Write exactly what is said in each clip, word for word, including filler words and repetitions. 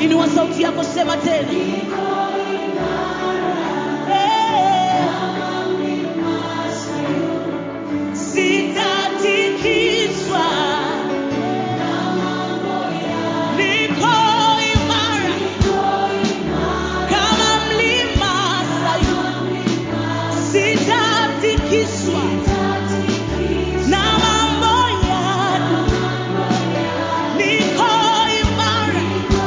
Inua sauti yako, sema tena. Sitatikiswa. Niko imara kama mlima Sayuni. Sitatikiswa na mambo ya dunia. Niko imara,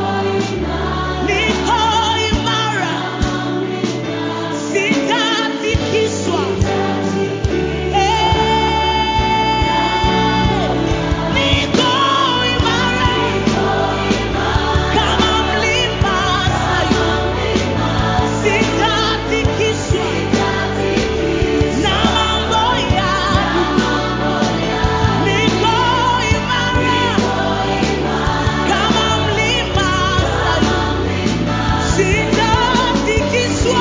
niko imara, sitatikiswa. Niko imara kama mlima Sayuni. Sitatikiswa na mambo ya dunia. Niko imara kama mlima Sayuni. Sitatikiswa,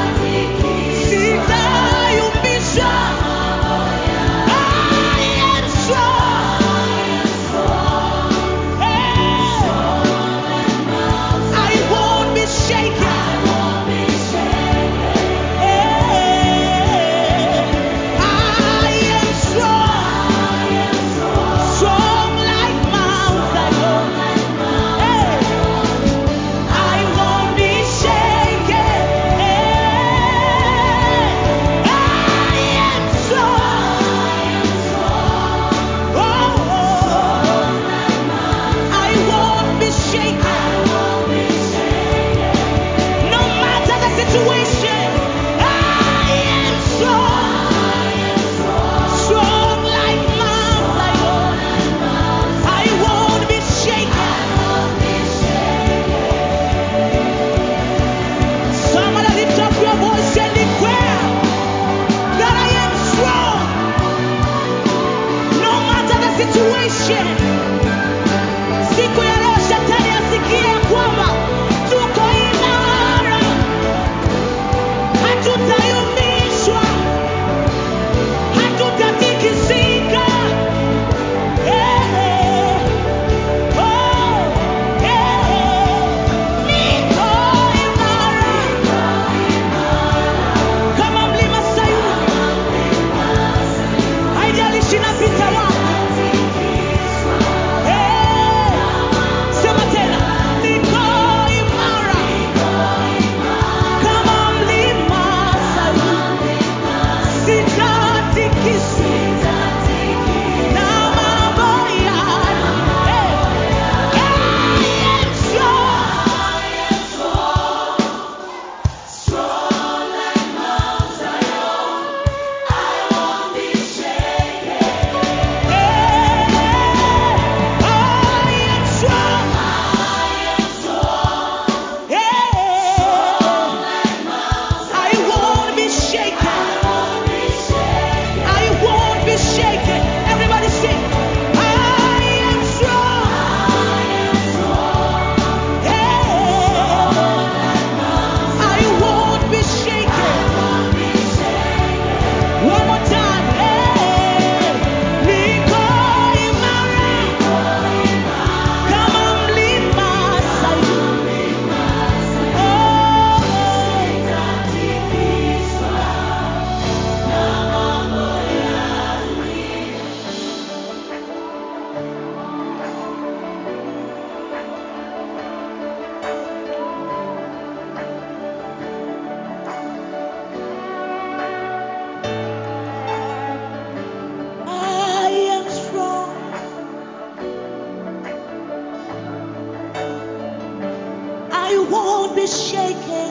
sitayumbishwa. I am strong. Hey, I won't be shaken. Hey, I am strong. Strong like Mount Zion. Hey, I won't be shaken. Hey, I am strong. Oh, I won't be shaken. No matter the situation, I am strong. Strong like Mount Zion. I won't be shaken. Somebody lift up your voice and declare that I am strong. No matter the situation. Siku ya leo shetani asikie ya kwamba tuko imara, hatutayumbishwa, hatutatikisika. Eh, oh, eh, niko imara kama mlima Sayuni. Haijalishi napita wapi. Eh, sema tena, niko imara kama mlima Sayuni. Sitatikiswa na mambo ya dunia. I am strong. Strong like Mount Zion. I won't be shaken. I am strong. I won't be shaken. I won't be shaken. Everybody sing. I am strong. I won't be shaken. One more time. Niko imara kama mlima Sayuni. I am strong. I won't be shaken.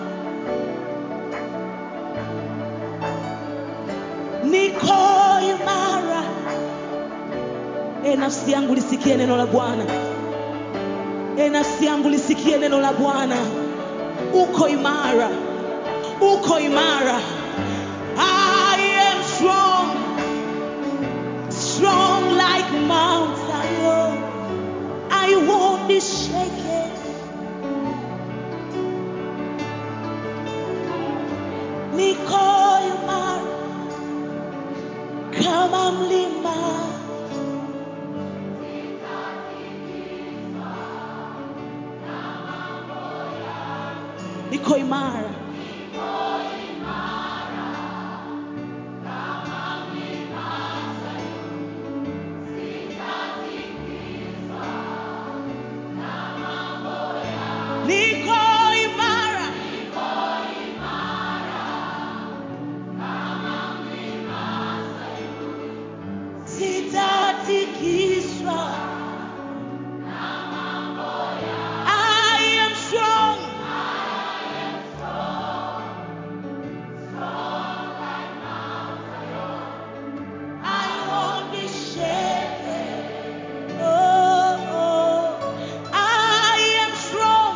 Niko imara. E nafsi yangu lisikie neno la Bwana. E nafsi yangu lisikie neno la Bwana. Uko imara. Uko imara. I am strong. Strong like Mount Zion. I won't be shaken. Niko imara kama mlima. niko imara. Niko imara. Sitatikiswa. I am strong. I won't be shaken. Oh, oh. I am strong.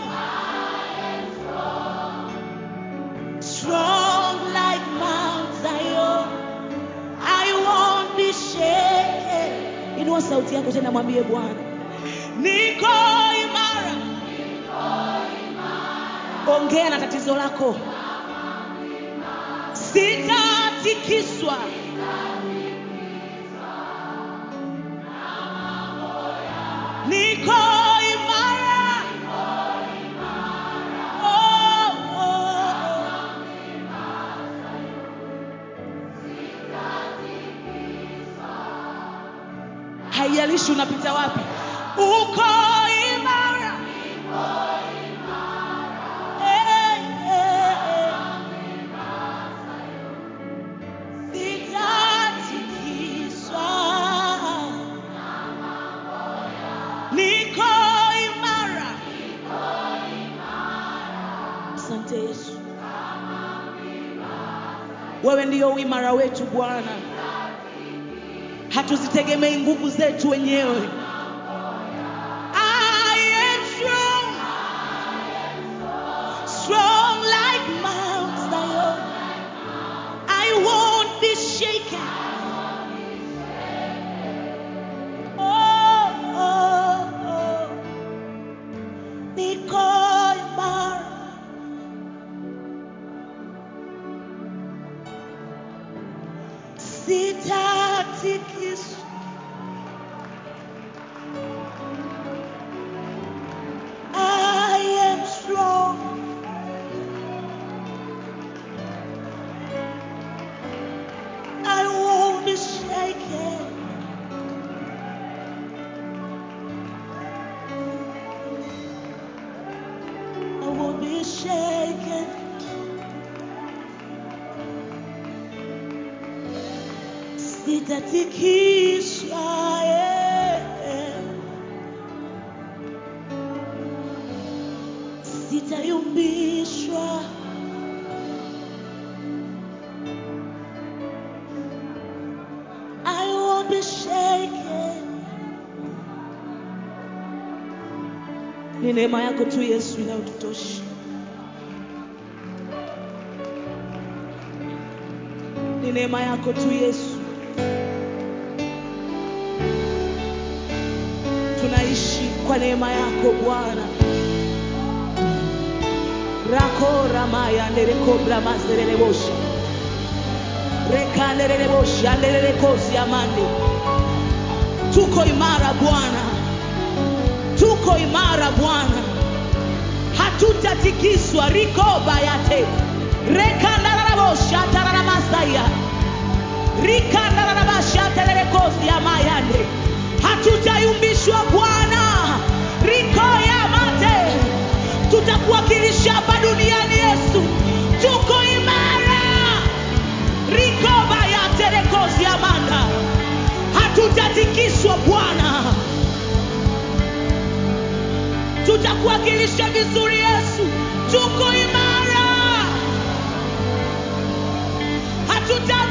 Strong like Mount Zion. I won't be shaken. Inua sauti yako tena mwambie Bwana. Niko imara. Ongea na tatizo lako. Sitatikiswa. Niko imara. Oh, oh, oh. Haijalishi unapita wapi. Uko imara. Eh, eh, eh. Sitatikiswa. Niko imara. Asante Yesu. Wewe ndio uimara wetu Bwana. Hatuzitegemei nguvu zetu wenyewe. I am strong. Strong like Mount Zion. I won't be shaken. Oh, oh, oh. Niko imara. Sitatikiswa. I am strong. I won't be shaken. I won't be shaken. Sitatikiswa. Yeah. Sitayumbishwa. I won't be shaken. Ni neema yako tu Yesu inayotutosha. Ni neema yako tu Yesu. Tunaishi kwa neema yako Bwana. Rako ramaya ndereko brama zerelebosha. Reka nderelebosha nderelekosi amande. Tuko imara Bwana. Tuko imara Bwana. Hatutatikiswa. Riko bayate. Reka ndarabosha taramasaya. Rika ndarabasha telelekosi amayande. Hatutayumbishwa Bwana. Riko ya mate. Tutakuwakilisha hapa duniani Yesu. Tuko imara. Riko bayate lekosi amanda. Hatutatikiswa Bwana. Tutakuwakilisha vizuri Yesu. Tuko imara. Hatuta